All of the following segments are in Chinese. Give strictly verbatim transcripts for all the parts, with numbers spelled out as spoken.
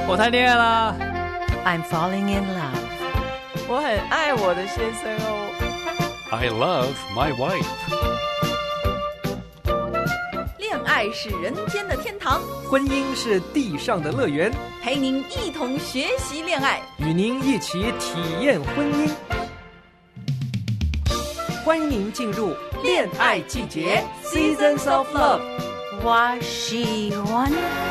我谈恋爱啦。 I'm falling in love. 我很爱我的先生哦。 I love my wife. 恋爱是人间的天堂， 婚姻是地上的乐园， 陪您一同学习恋爱， 与您一起体验婚姻。欢迎您进入恋爱季节 Seasons of Love。 我喜欢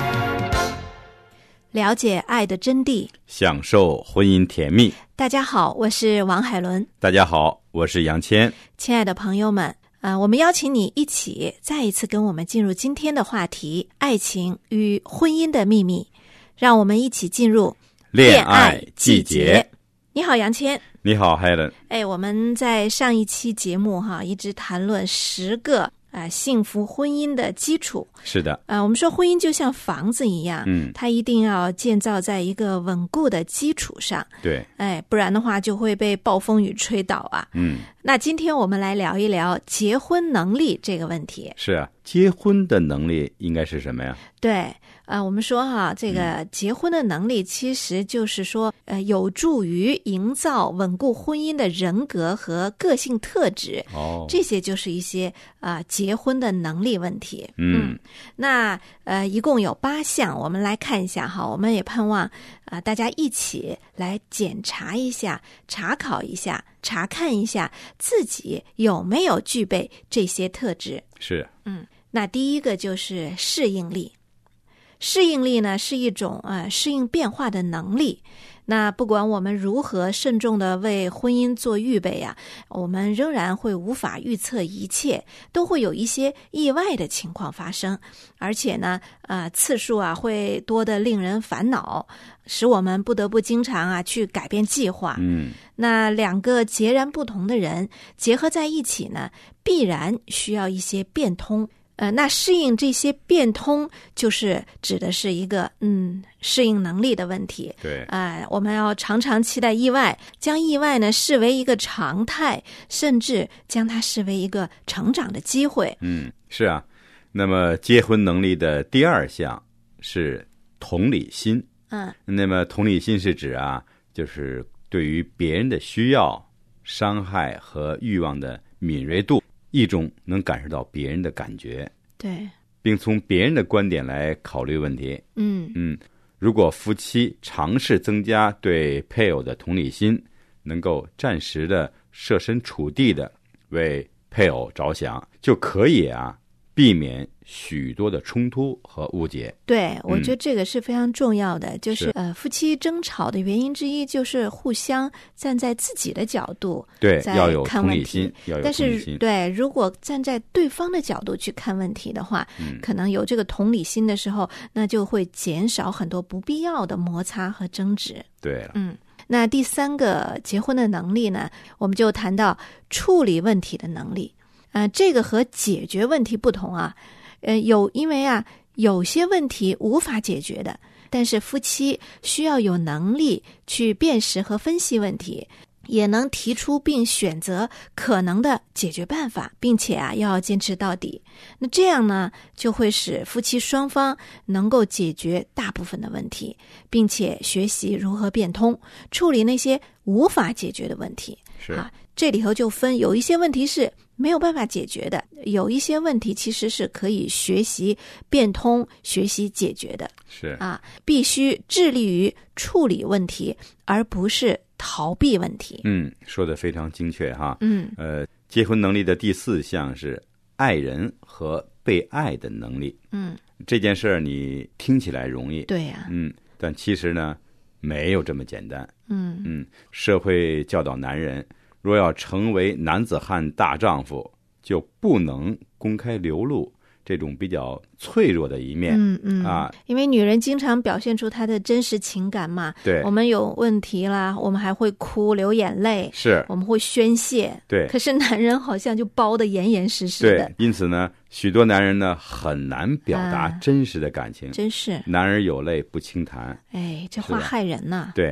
了解爱的真谛， 享受婚姻甜蜜。 大家好，我是王海伦。 大家好，我是杨谦。 亲爱的朋友们，呃，我们邀请你一起再一次跟我们进入今天的话题：爱情与婚姻的秘密。让我们一起进入恋爱季节。 你好，杨谦。 你好 Helen。 哎，我们在上一期节目哈，一直谈论十个啊，幸福婚姻的基础。 是的， 呃，我们说婚姻就像房子一样， 嗯， 它一定要建造在一个稳固的基础上， 对， 哎，不然的话就会被暴风雨吹倒啊。 嗯， 那今天我们来聊一聊结婚能力这个问题。 是啊，结婚的能力应该是什么呀？ 对，呃，我们说哈，这个结婚的能力其实就是说，呃，有助于营造稳固婚姻的人格和个性特质。 哦， 这些就是一些啊、呃、结婚的能力问题。 嗯， 嗯那呃一共有八项，我们来看一下哈。我们也盼望啊、呃、大家一起来检查一下、查考一下、查看一下自己有没有具备这些特质。 是， 嗯，那第一个就是适应力。适应力呢是一种呃适应变化的能力。那不管我们如何慎重的为婚姻做预备啊，我们仍然会无法预测一切，都会有一些意外的情况发生，而且呢，呃，次数啊会多得令人烦恼，使我们不得不经常啊去改变计划。 嗯， 那两个截然不同的人结合在一起呢，必然需要一些变通。呃，那适应这些变通，就是指的是一个嗯适应能力的问题。 对， 啊、呃，我们要常常期待意外，将意外呢视为一个常态，甚至将它视为一个成长的机会。 嗯，是啊。那么结婚能力的第二项是同理心。 嗯， 那么同理心是指啊，就是对于别人的需要、伤害和欲望的敏锐度。一种能感受到别人的感觉， 对， 并从别人的观点来考虑问题。 嗯嗯，如果夫妻尝试增加对配偶的同理心，能够暂时的设身处地的为配偶着想，就可以啊避免许多的冲突和误解。 对，我觉得这个是非常重要的，嗯、就是是呃，夫妻争吵的原因之一就是互相站在自己的角度， 对，要有看问题同理心，要有但同理心。 是对，如果站在对方的角度去看问题的话， 嗯、 可能有这个同理心的时候，那就会减少很多不必要的摩擦和争执。 对了， 嗯。那第三个结婚的能力呢，我们就谈到处理问题的能力。呃，这个和解决问题不同啊，呃，有因为啊，有些问题无法解决的，但是夫妻需要有能力去辨识和分析问题，也能提出并选择可能的解决办法，并且啊，要坚持到底。那这样呢，就会使夫妻双方能够解决大部分的问题，并且学习如何变通，处理那些无法解决的问题。 是啊，这里头就分有一些问题是没有办法解决的，有一些问题其实是可以学习变通、学习解决的。 是啊，必须致力于处理问题，而不是逃避问题。 嗯，说得非常精确哈。 嗯， 呃，结婚能力的第四项是爱人和被爱的能力。 嗯， 这件事儿你听起来容易， 对呀、啊， 嗯，但其实呢，没有这么简单。 嗯嗯，社会教导男人，若要成为男子汉大丈夫，就不能公开流露这种比较脆弱的一面。 嗯嗯啊， 因为女人经常表现出她的真实情感嘛。 对， 我们有问题啦，我们还会哭流眼泪， 是， 我们会宣泄。 对， 可是男人好像就包得严严实实的。 对，因此呢，许多男人呢很难表达真实的感情。 啊、真是， 男儿有泪不轻弹。 哎，这话害人呐。 对，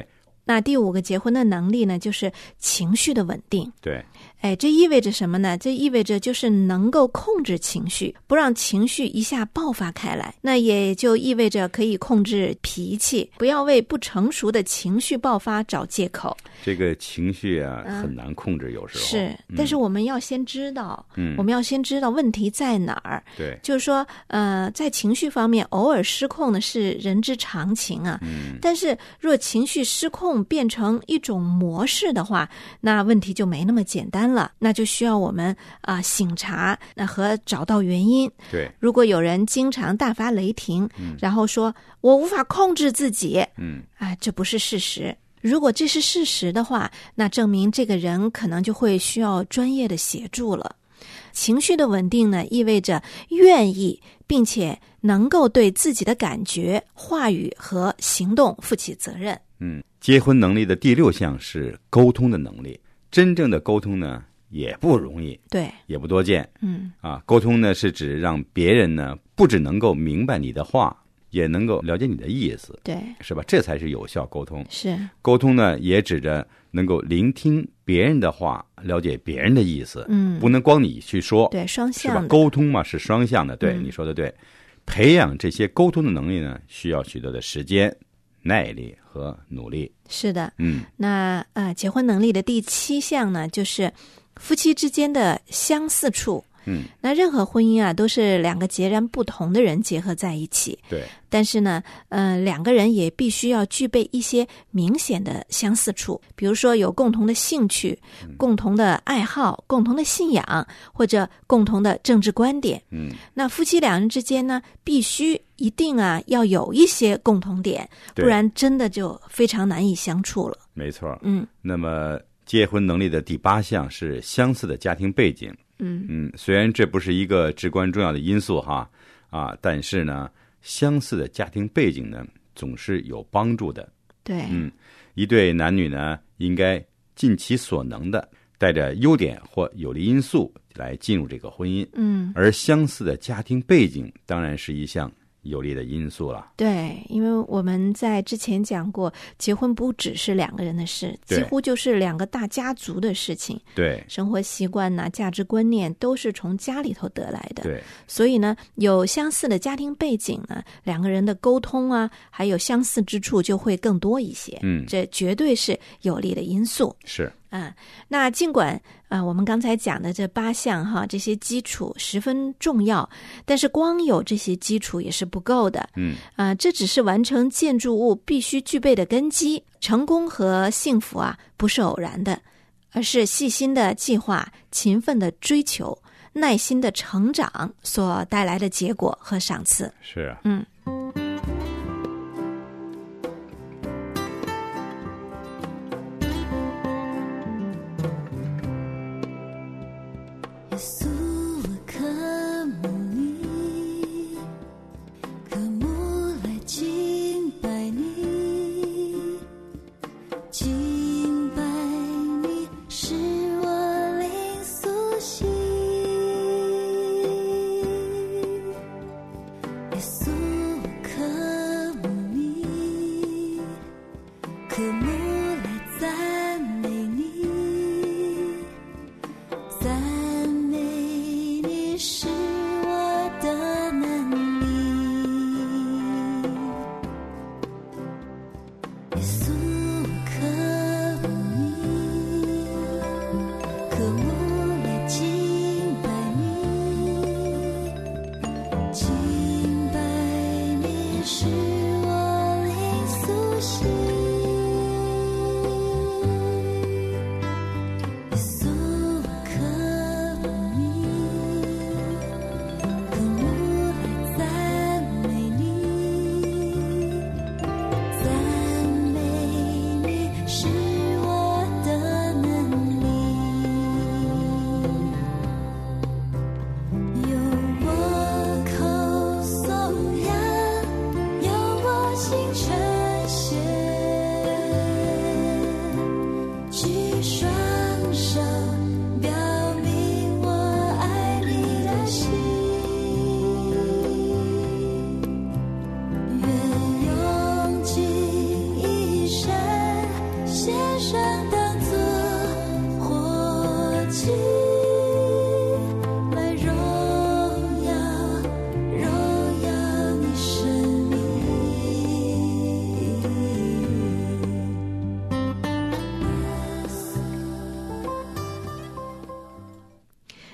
那第五个结婚的能力呢，就是情绪的稳定。 对， 哎，这意味着什么呢？这意味着就是能够控制情绪，不让情绪一下爆发开来。那也就意味着可以控制脾气，不要为不成熟的情绪爆发找借口。 这个情绪啊、嗯、很难控制，有时候是、嗯，但是我们要先知道， 嗯， 我们要先知道问题在哪儿。 对， 就是说，呃，在情绪方面，偶尔失控呢是人之常情啊。 嗯， 但是若情绪失控变成一种模式的话，那问题就没那么简单了，那就需要我们啊、呃、省察，那和找到原因。 对， 如果有人经常大发雷霆， 嗯， 然后说我无法控制自己， 嗯， 啊，这不是事实。如果这是事实的话，那证明这个人可能就会需要专业的协助了。情绪的稳定呢，意味着愿意并且能够对自己的感觉、话语和行动负起责任。 嗯，结婚能力的第六项是沟通的能力。真正的沟通呢，也不容易， 对， 也不多见。 嗯， 啊，沟通呢是指让别人呢不只能够明白你的话，也能够了解你的意思， 对， 是吧？这才是有效沟通。 是沟通呢，也指着能够聆听别人的话，了解别人的意思。 嗯， 不能光你去说， 对，双向的， 是吧？沟通嘛是双向的，对、 嗯、 你说的对。培养这些沟通的能力呢，需要许多的时间、耐力和努力。 是的， 嗯， 那呃，结婚能力的第七项呢，就是夫妻之间的相似处。 嗯， 那任何婚姻啊，都是两个截然不同的人结合在一起。 对， 但是呢，呃，两个人也必须要具备一些明显的相似处，比如说有共同的兴趣、 嗯、 共同的爱好、共同的信仰，或者共同的政治观点。 嗯， 那夫妻两人之间呢，必须一定啊要有一些共同点，不然真的就非常难以相处了。 没错。 嗯， 那么结婚能力的第八项是相似的家庭背景。 嗯嗯，虽然这不是一个至关重要的因素哈啊，但是呢，相似的家庭背景呢，总是有帮助的。 对， 嗯，一对男女呢，应该尽其所能的，带着优点或有利因素来进入这个婚姻。 嗯， 而相似的家庭背景当然是一项有利的因素了。 对，因为我们在之前讲过，结婚不只是两个人的事，几乎就是两个大家族的事情。 对， 生活习惯呐、价值观念都是从家里头得来的。 对， 所以呢，有相似的家庭背景呢，两个人的沟通啊，还有相似之处就会更多一些。 嗯， 这绝对是有利的因素。 是。 啊，那尽管啊、呃，我们刚才讲的这八项哈，这些基础十分重要，但是光有这些基础也是不够的。 嗯， 啊、呃，这只是完成建筑物必须具备的根基。成功和幸福啊，不是偶然的，而是细心的计划、勤奋的追求、耐心的成长所带来的结果和赏赐。 是啊， 嗯。 耶稣，我渴慕你，渴慕来敬拜你，敬拜你使我灵苏醒。耶稣，我渴慕你，渴慕来赞美你，赞是我的能力。耶稣，我渴慕你，渴慕来敬拜你，敬拜你使我灵苏醒。耶稣，我渴慕你，渴慕来赞美你，赞美你是我的能力。有我口颂扬，有我心呈现，举双手表明我爱你的心。愿用尽一生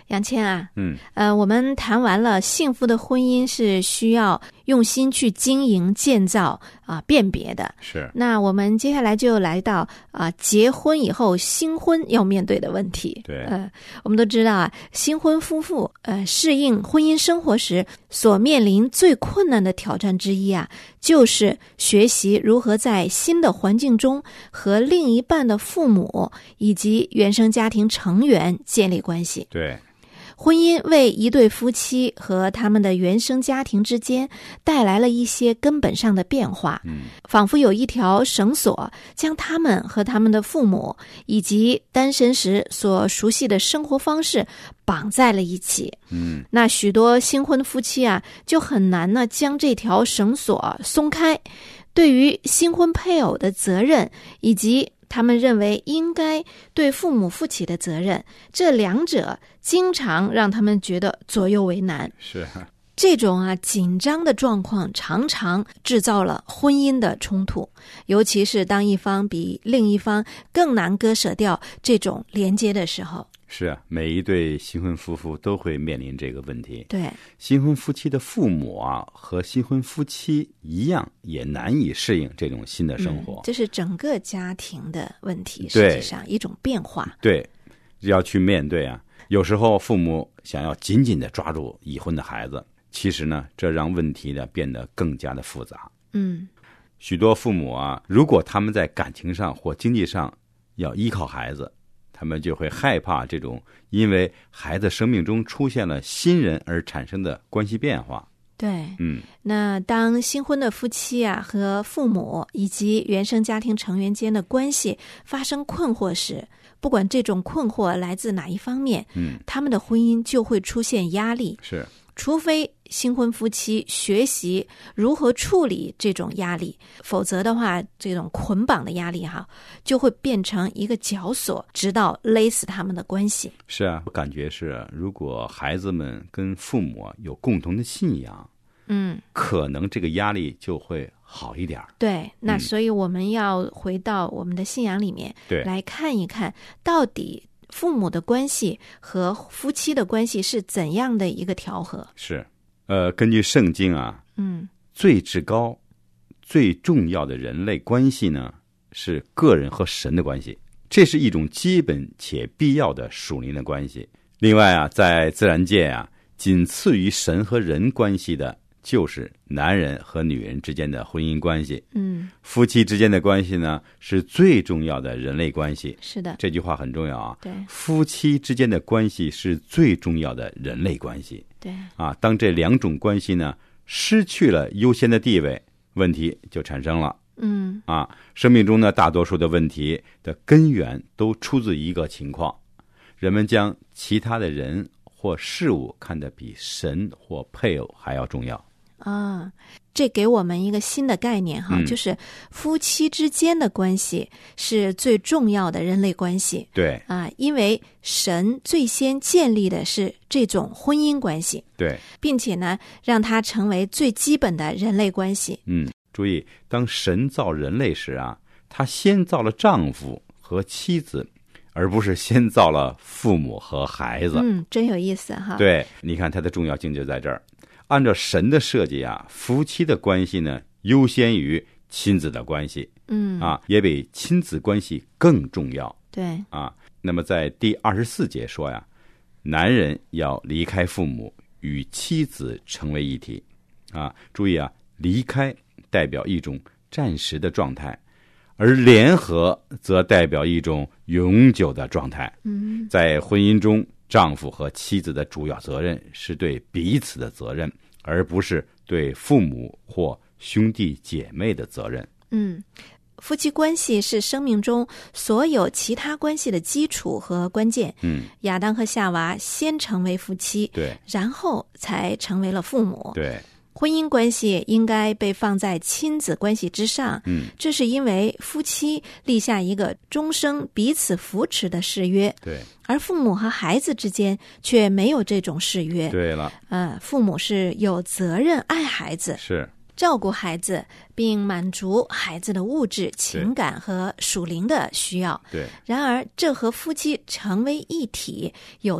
杨谦啊， 嗯， 呃，我们谈完了幸福的婚姻是需要用心去经营、建造啊、辨别的。 是。 那我们接下来就来到啊、结婚以后新婚要面对的问题。 对， 呃，我们都知道啊，新婚夫妇呃适应婚姻生活时所面临最困难的挑战之一啊，就是学习如何在新的环境中和另一半的父母以及原生家庭成员建立关系。 对。 婚姻为一对夫妻和他们的原生家庭之间带来了一些根本上的变化， 嗯， 仿佛有一条绳索将他们和他们的父母以及单身时所熟悉的生活方式绑在了一起。 嗯， 那许多新婚夫妻啊，就很难呢将这条绳索松开。对于新婚配偶的责任以及他们认为应该对父母负起的责任，这两者经常让他们觉得左右为难。 是。 这种啊紧张的状况常常制造了婚姻的冲突，尤其是当一方比另一方更难割舍掉这种连接的时候。 是啊，每一对新婚夫妇都会面临这个问题。 对， 新婚夫妻的父母啊，和新婚夫妻一样，也难以适应这种新的生活。 嗯、这是整个家庭的问题， 对， 实际上一种变化。 对，要去面对啊。有时候父母想要紧紧地抓住已婚的孩子，其实呢，这让问题呢变得更加的复杂。 嗯， 许多父母啊，如果他们在感情上或经济上要依靠孩子，他们就会害怕这种因为孩子生命中出现了新人而产生的关系变化。 对， 嗯， 那当新婚的夫妻啊和父母以及原生家庭成员间的关系发生困惑时，不管这种困惑来自哪一方面， 嗯， 他们的婚姻就会出现压力。 是， 除非新婚夫妻学习如何处理这种压力，否则的话，这种捆绑的压力哈，就会变成一个绞索，直到勒死他们的关系。 是啊，我感觉是，如果孩子们跟父母有共同的信仰， 嗯， 可能这个压力就会好一点。 对，那所以我们要回到我们的信仰里面， 对， 来看一看到底父母的关系和夫妻的关系是怎样的一个调和。 是，呃，根据圣经啊， 嗯， 最至高、最重要的人类关系呢，是个人和神的关系，这是一种基本且必要的属灵的关系。另外啊，在自然界啊，仅次于神和人关系的，就是男人和女人之间的婚姻关系。 嗯， 夫妻之间的关系呢，是最重要的人类关系。 是的， 这句话很重要啊。 对， 夫妻之间的关系是最重要的人类关系。 对啊，当这两种关系呢失去了优先的地位，问题就产生了。 嗯， 啊，生命中呢大多数的问题的根源都出自一个情况：人们将其他的人或事物看得比神或配偶还要重要。 啊，这给我们一个新的概念哈， 嗯、 就是夫妻之间的关系是最重要的人类关系。 对啊，因为神最先建立的是这种婚姻关系， 对， 并且呢，让它成为最基本的人类关系。 嗯，注意，当神造人类时啊，他先造了丈夫和妻子，而不是先造了父母和孩子。 嗯，真有意思哈。 对，你看它的重要性就在这儿。按照神的设计啊，夫妻的关系呢优先于亲子的关系， 嗯啊，也比亲子关系更重要。 对啊，那么在第二十四节说呀，男人要离开父母，与妻子成为一体。啊，注意啊，离开代表一种暂时的状态，而联合则代表一种永久的状态。 嗯， 在婚姻中，丈夫和妻子的主要责任是对彼此的责任，而不是对父母或兄弟姐妹的责任。 嗯，夫妻关系是生命中所有其他关系的基础和关键。 嗯， 亚当和夏娃先成为夫妻， 对， 然后才成为了父母。 对， 婚姻关系应该被放在亲子关系之上。 嗯， 这是因为夫妻立下一个终生彼此扶持的誓约。 对， 而父母和孩子之间却没有这种誓约。 对了， 呃，父母是有责任爱孩子， 是照顾孩子，并满足孩子的物质、情感和属灵的需要。 对， 然而，这和夫妻成为一体有着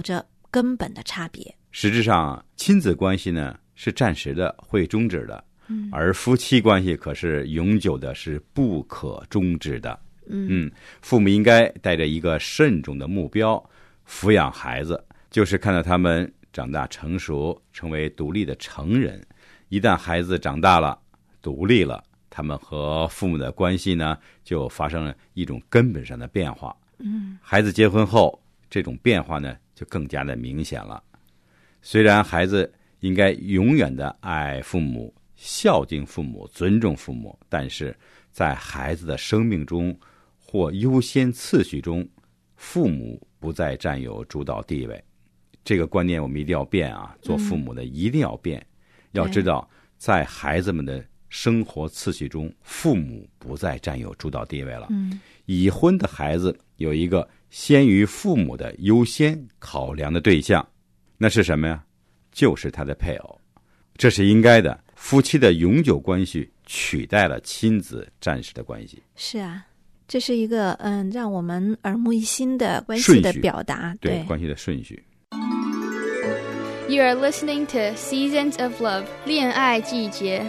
根本的差别。 实质上，亲子关系呢是暂时的，会终止的，嗯，而夫妻关系可是永久的，是不可终止的。嗯, 嗯父母应该带着一个慎重的目标抚养孩子，就是看到他们长大成熟，成为独立的成人。一旦孩子长大了，独立了，他们和父母的关系呢就发生了一种根本上的变化。嗯，孩子结婚后，这种变化呢就更加的明显了。虽然孩子应该永远的爱父母、孝敬父母、尊重父母，但是在孩子的生命中或优先次序中，父母不再占有主导地位。这个观念我们一定要变啊！做父母的一定要变，嗯、要知道在孩子们的生活次序中，父母不再占有主导地位了。嗯，已婚的孩子有一个先于父母的优先考量的对象，那是什么呀？就是他的配偶。这是应该的。夫妻的永久关系取代了亲子暂时的关系。是啊， 这是一个嗯，让我们耳目一新的关系的表达。 对，对关系的顺序。 You are listening to Seasons of Love 恋爱季节。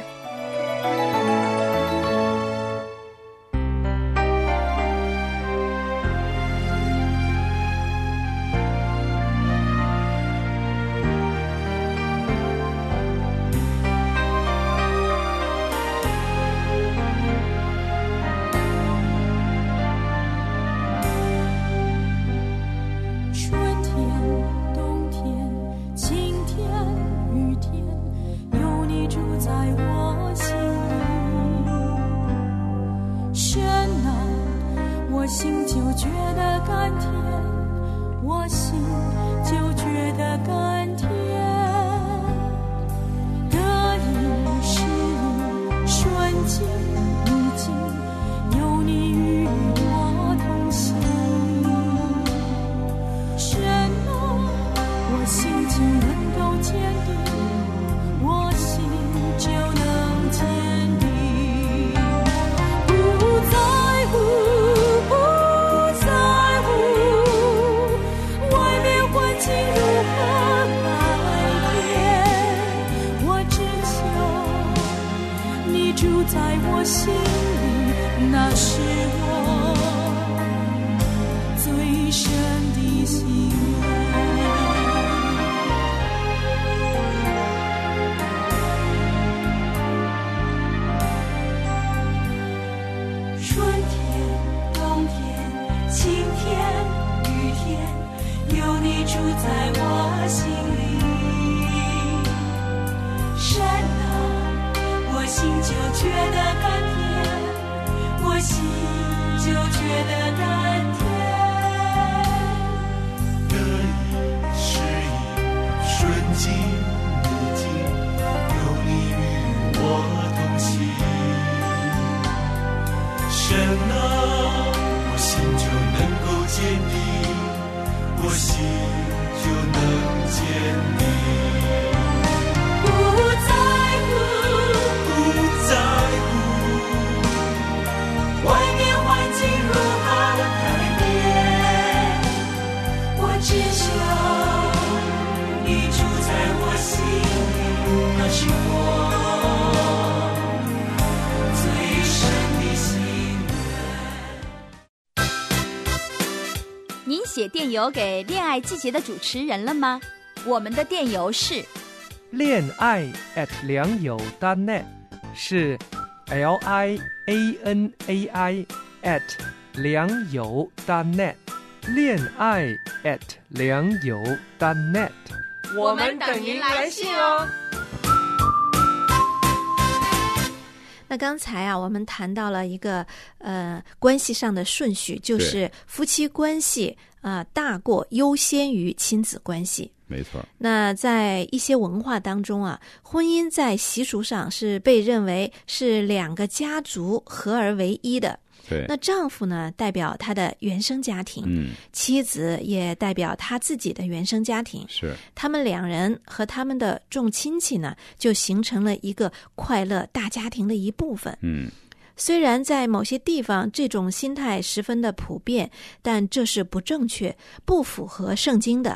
写电邮给恋爱季节的主持人了吗？我们的电邮是恋爱 at 良友 .net， 是 L I A N A I at 良友 .net， 恋爱 at 良友 .net， 我们等您来信哦。 那刚才啊，我们谈到了一个呃关系上的顺序，就是夫妻关系啊、呃、大过优先于亲子关系。 没错。 那在一些文化当中啊，婚姻在习俗上是被认为是两个家族合而为一的。 对。 那丈夫呢，代表他的原生家庭，嗯，妻子也代表他自己的原生家庭。 是。 他们两人和他们的众亲戚呢，就形成了一个快乐大家庭的一部分。 嗯。 虽然在某些地方这种心态十分的普遍，但这是不正确、不符合圣经的。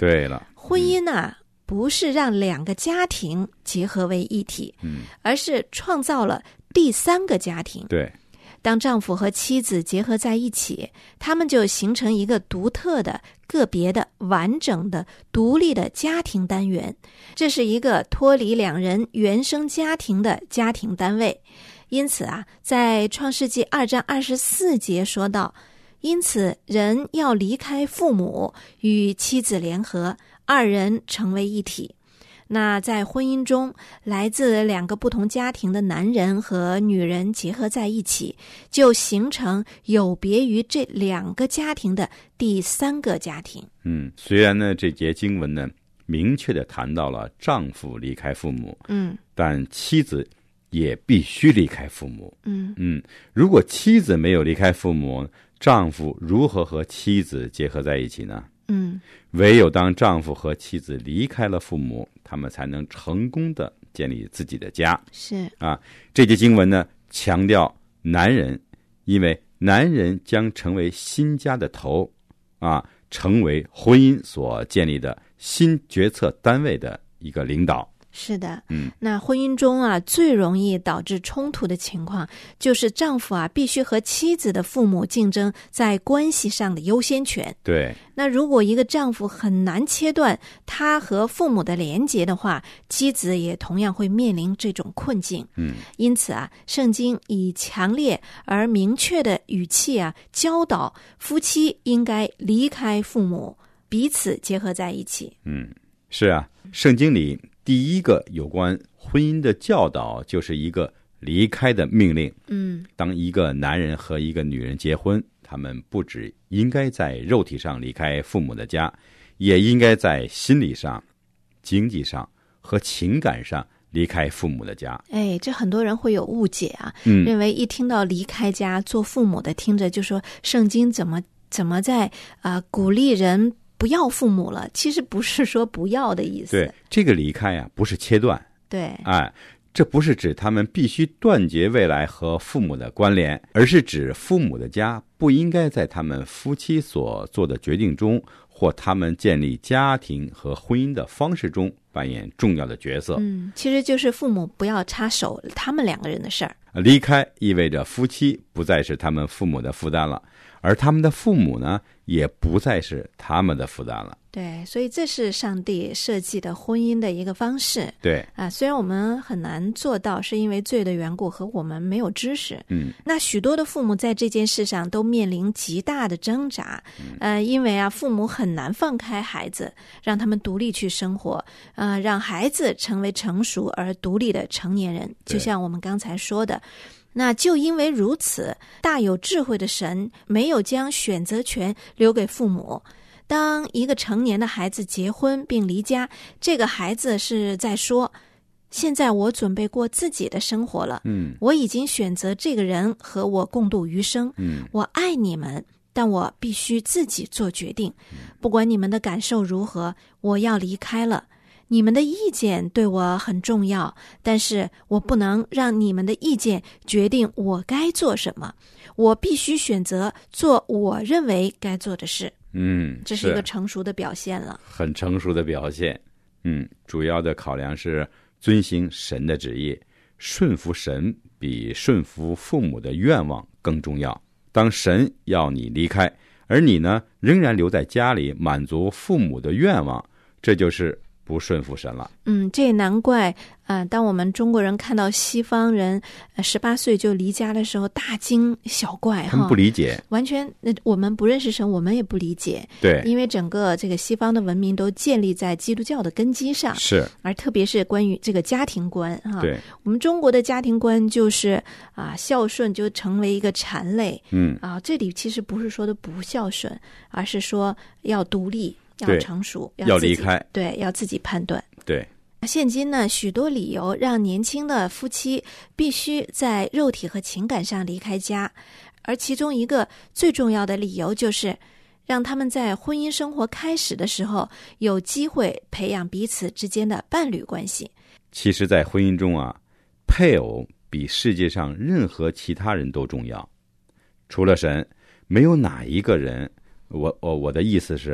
对了， 婚姻呢、啊，不是让两个家庭结合为一体， 嗯， 而是创造了第三个家庭。 对。 当丈夫和妻子结合在一起，他们就形成一个独特的、个别的、完整的、独立的家庭单元。这是一个脱离两人原生家庭的家庭单位。因此啊，在创世纪二章二十四节说到，因此人要离开父母，与妻子联合，二人成为一体。那在婚姻中，来自两个不同家庭的男人和女人结合在一起，就形成有别于这两个家庭的第三个家庭。 嗯，虽然呢这节经文呢明确的谈到了丈夫离开父母， 嗯， 但妻子也必须离开父母。 嗯嗯，如果妻子没有离开父母，丈夫如何和妻子结合在一起呢？ 嗯， 唯有当丈夫和妻子离开了父母，他们才能成功的建立自己的家。 是啊，这节经文呢强调男人，因为男人将成为新家的头，啊，成为婚姻所建立的新决策单位的一个领导。 是的， 嗯， 那婚姻中啊，最容易导致冲突的情况，就是丈夫啊必须和妻子的父母竞争在关系上的优先权。 对， 那如果一个丈夫很难切断他和父母的连结的话，妻子也同样会面临这种困境。 嗯， 因此啊，圣经以强烈而明确的语气啊，教导夫妻应该离开父母，彼此结合在一起。 嗯，是啊，圣经里第一个有关婚姻的教导就是一个离开的命令。 嗯， 当一个男人和一个女人结婚，他们不只应该在肉体上离开父母的家，也应该在心理上、经济上和情感上离开父母的家。 哎，这很多人会有误解啊， 嗯， 认为一听到离开家做父母的，听着就说圣经怎么怎么在啊、呃、鼓励人不要父母了，其实不是说不要的意思。 对，这个离开啊，不是切断。 对， 哎，这不是指他们必须断绝未来和父母的关联，而是指父母的家不应该在他们夫妻所做的决定中，或他们建立家庭和婚姻的方式中扮演重要的角色。 嗯，其实就是父母不要插手他们两个人的事儿。 离开意味着夫妻不再是他们父母的负担了，而他们的父母呢，也不再是他们的负担了。 对，所以这是上帝设计的婚姻的一个方式。 对啊，虽然我们很难做到，是因为罪的缘故和我们没有知识。 嗯， 那许多的父母在这件事上都面临极大的挣扎。 嗯、 呃，因为啊，父母很难放开孩子，让他们独立去生活，呃，让孩子成为成熟而独立的成年人。就像我们刚才说的。那就因为如此，大有智慧的神没有将选择权留给父母。当一个成年的孩子结婚并离家，这个孩子是在说，现在我准备过自己的生活了， 嗯， 我已经选择这个人和我共度余生， 嗯， 我爱你们，但我必须自己做决定，不管你们的感受如何，我要离开了。你们的意见对我很重要，但是我不能让你们的意见决定我该做什么，我必须选择做我认为该做的事。 嗯， 这是一个成熟的表现了， 很成熟的表现。嗯，主要的考量是遵行神的旨意，顺服神比顺服父母的愿望更重要。当神要你离开，而你呢仍然留在家里满足父母的愿望，这就是不顺服神了。 嗯，这也难怪啊、呃！当我们中国人看到西方人十八岁就离家的时候，大惊小怪， 他们不理解， 完全那我们不认识神，我们也不理解。 对， 因为整个这个西方的文明都建立在基督教的根基上， 是， 而特别是关于这个家庭观哈。 对， 我们中国的家庭观就是啊，孝顺就成为一个缠累。 嗯啊，这里其实不是说的不孝顺，而是说要独立。要成熟， 要离开， 对，要自己判断。 对， 现今呢，许多理由让年轻的夫妻必须在肉体和情感上离开家，而其中一个最重要的理由就是让他们在婚姻生活开始的时候有机会培养彼此之间的伴侣关系。 其实，在婚姻中啊，配偶比世界上任何其他人都重要，除了神，没有哪一个人，我我我的意思是啊。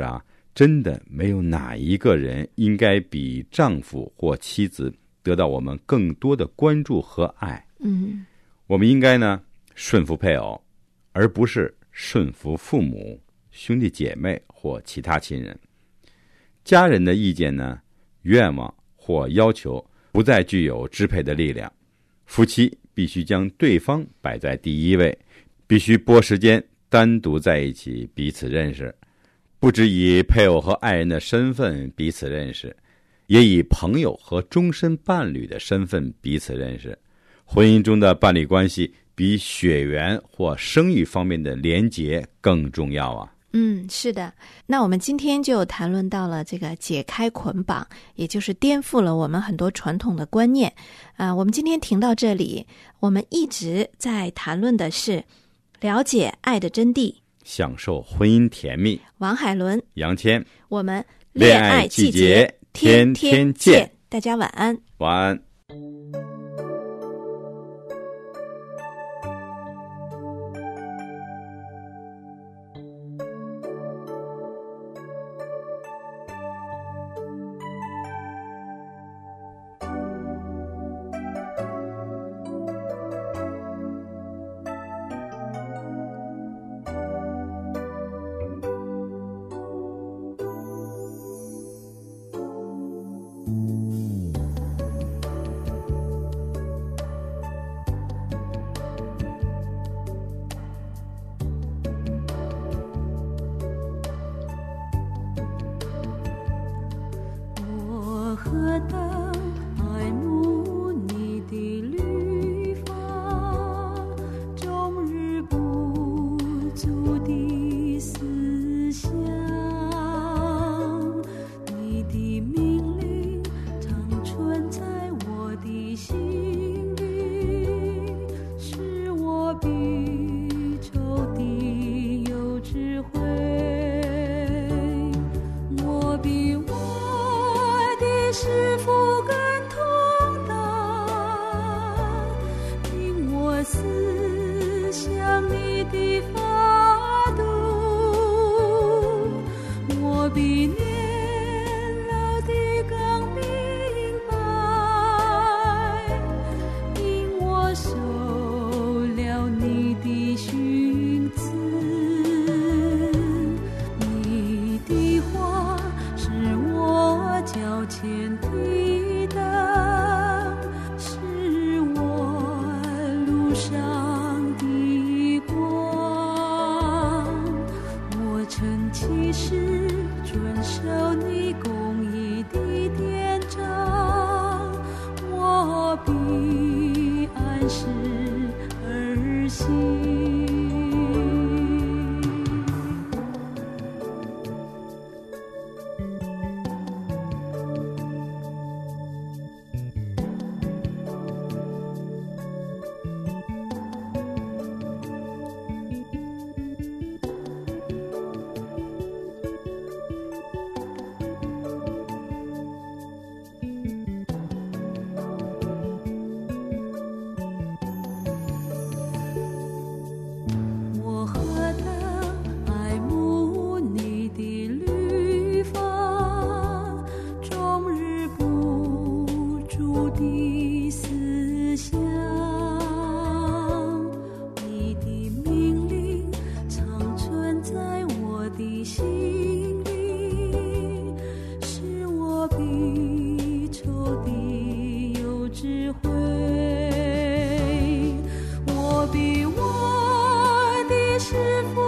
真的没有哪一个人应该比丈夫或妻子得到我们更多的关注和爱。 嗯， 我们应该呢顺服配偶，而不是顺服父母、兄弟姐妹或其他亲人。家人的意见呢、愿望或要求不再具有支配的力量。夫妻必须将对方摆在第一位，必须拨时间单独在一起彼此认识，不只以配偶和爱人的身份彼此认识，也以朋友和终身伴侣的身份彼此认识。婚姻中的伴侣关系比血缘或生育方面的连结更重要啊。 嗯，是的。那我们今天就谈论到了这个解开捆绑，也就是颠覆了我们很多传统的观念。啊、呃，我们今天停到这里，我们一直在谈论的是了解爱的真谛， 享受婚姻甜蜜。 王海伦、 杨谦， 我们恋爱季节天天见， 大家晚安。 晚安。 何等爱慕你的律法，终日不足的思想，你的命令常存在我的心里，使我比仇敌有智慧，我比我是否更同当，因我思想你的法度，我比年老的更明白，因我受了你的训词，你的话是我脚前的灯，是我路上的光，我曾起誓遵守你公义的典章，我必按时而行。是否